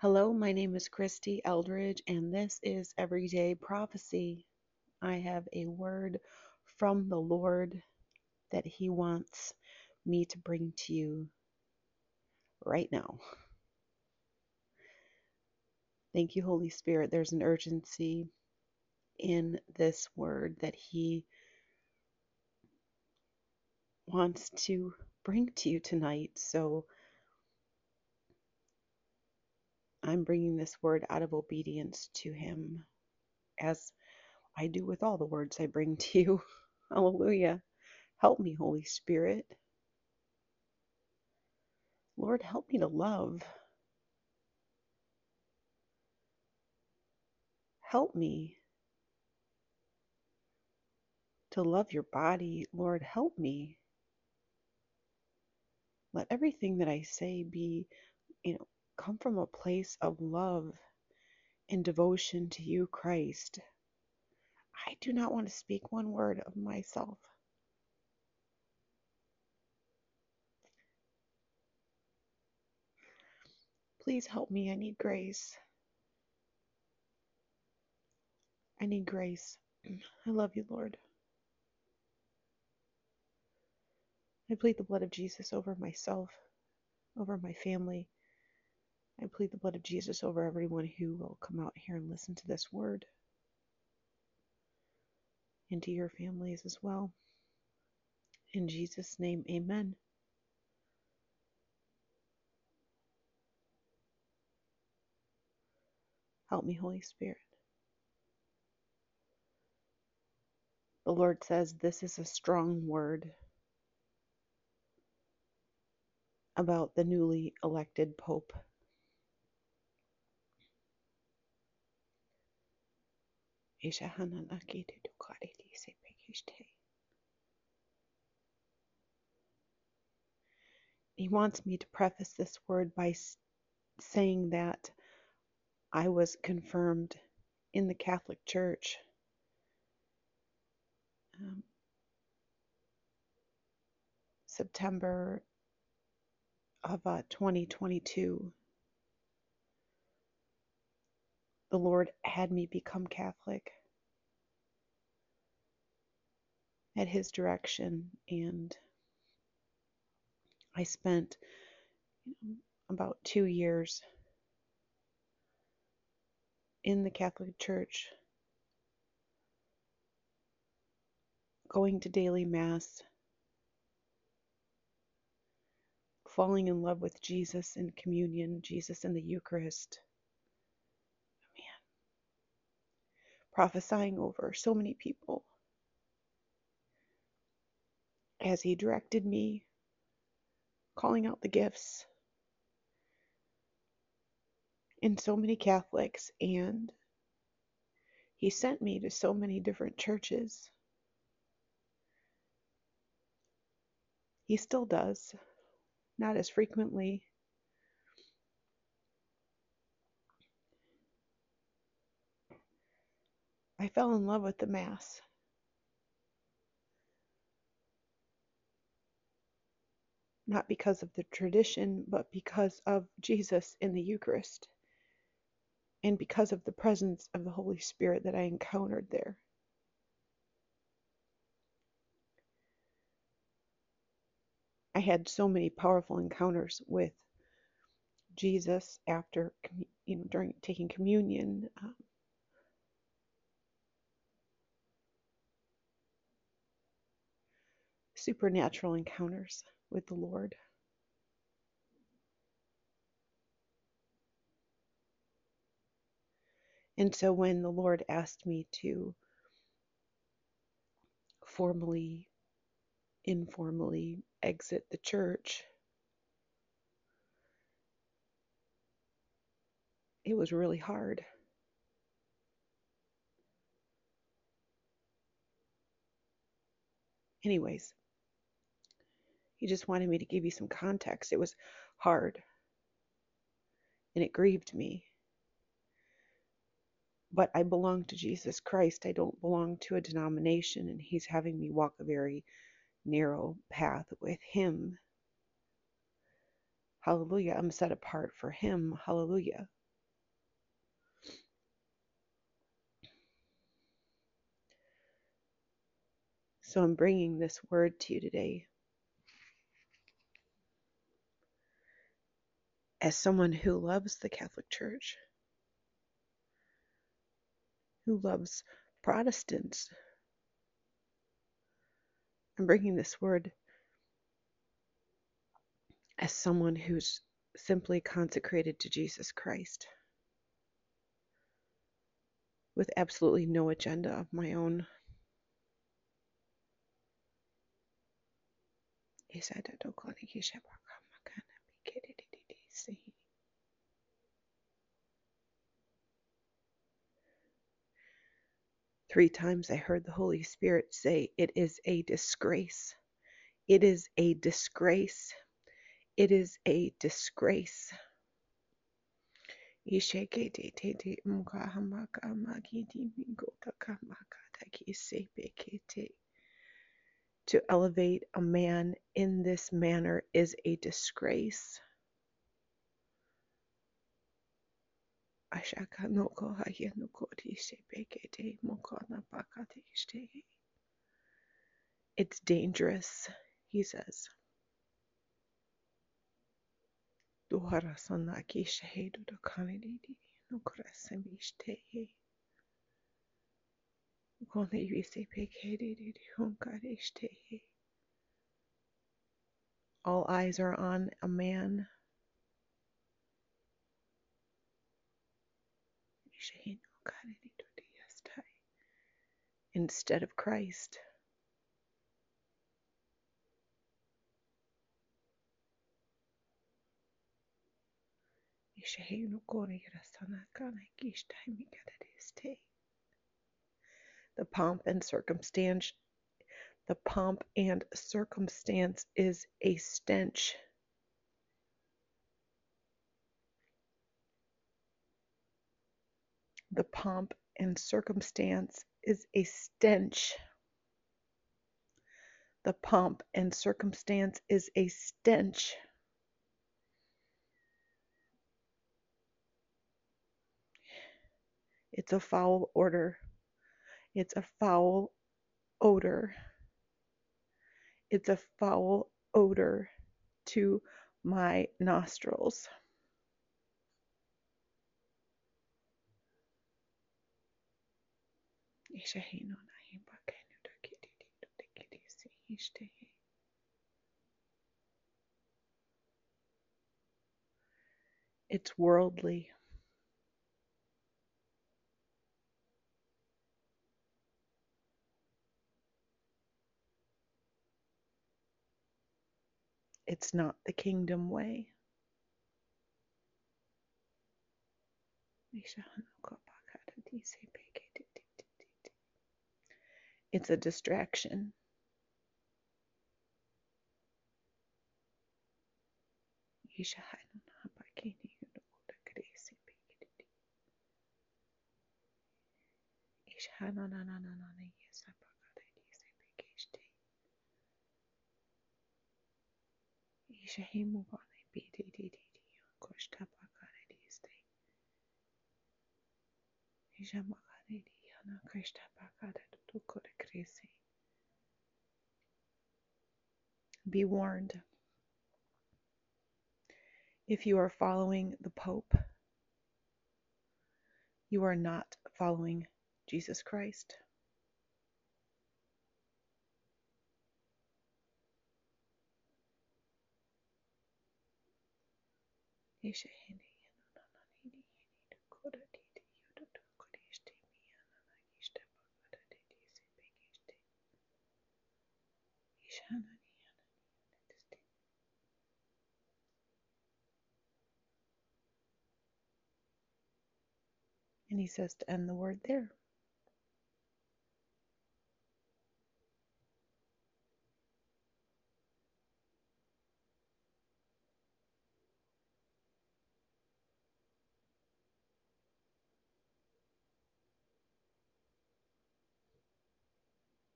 Hello, my name is Christy Eldridge, and this is Everyday Prophecy. I have a word from the Lord that He wants me to bring to you right now. Thank you, Holy Spirit. There's an urgency in this word that He wants to bring to you tonight. So I'm bringing this word out of obedience to Him, as I do with all the words I bring to you. Hallelujah. Help me, Holy Spirit. Lord, help me to love. Help me to love your body. Lord, help me. Let everything that I say be, come from a place of love and devotion to you, Christ. I do not want to speak one word of myself. Please help me. I need grace. I need grace. I love you, Lord. I plead the blood of Jesus over myself, over my family. I plead the blood of Jesus over everyone who will come out here and listen to this word, and to your families as well. In Jesus' name, amen. Help me, Holy Spirit. The Lord says this is a strong word about the newly elected Pope. He wants me to preface this word by saying that I was confirmed in the Catholic Church September of 2022. The Lord had me become Catholic at His direction, and I spent about 2 years in the Catholic Church, going to daily Mass, falling in love with Jesus in communion, Jesus in the Eucharist. Man, prophesying over so many people as He directed me, calling out the gifts in so many Catholics, and He sent me to so many different churches. He still does, not as frequently. I fell in love with the Mass. Not because of the tradition, but because of Jesus in the Eucharist, and because of the presence of the Holy Spirit that I encountered there. I had so many powerful encounters with Jesus after, during taking communion. Supernatural encounters with the Lord. And so when the Lord asked me to formally, informally exit the church, it was really hard. Anyways, He just wanted me to give you some context. It was hard, and it grieved me. But I belong to Jesus Christ. I don't belong to a denomination, and He's having me walk a very narrow path with Him. Hallelujah. I'm set apart for Him. Hallelujah. So I'm bringing this word to you today as someone who loves the Catholic Church, who loves Protestants. I'm bringing this word as someone who's simply consecrated to Jesus Christ with absolutely no agenda of my own. 3 times I heard the Holy Spirit say, "It is a disgrace. It is a disgrace. It is a disgrace." To elevate a man in this manner is a disgrace. It's dangerous, he says. All eyes are on a man. Instead of Christ. The pomp and circumstance is a stench. The pomp and circumstance is a stench. The pomp and circumstance is a stench. It's a foul odor. It's a foul odor. It's a foul odor to my nostrils. It's worldly. It's not the kingdom way. It's a distraction. Be warned. If you are following the Pope, you are not following Jesus Christ. And he says to end the word there.